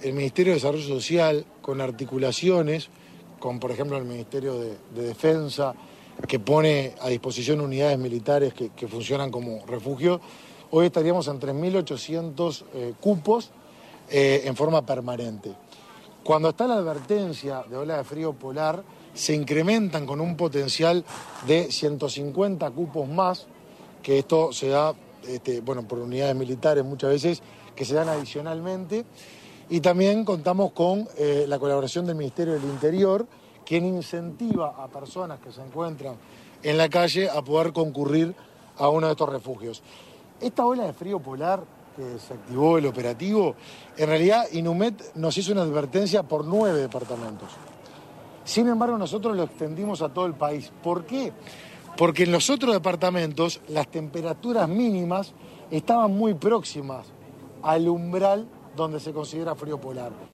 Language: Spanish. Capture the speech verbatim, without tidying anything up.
el Ministerio de Desarrollo Social, con articulaciones, con por ejemplo el Ministerio de, de Defensa, que pone a disposición unidades militares que, que funcionan como refugio, hoy estaríamos en tres mil ochocientos eh, cupos eh, en forma permanente. Cuando está la advertencia de ola de frío polar, se incrementan con un potencial de ciento cincuenta cupos más, que esto se da, este, bueno, por unidades militares muchas veces, que se dan adicionalmente. Y también contamos con eh, la colaboración del Ministerio del Interior, quien incentiva a personas que se encuentran en la calle a poder concurrir a uno de estos refugios. Esta ola de frío polar que se activó el operativo, en realidad Inumet nos hizo una advertencia por nueve departamentos. Sin embargo, nosotros lo extendimos a todo el país. ¿Por qué? Porque en los otros departamentos las temperaturas mínimas estaban muy próximas al umbral donde se considera frío polar.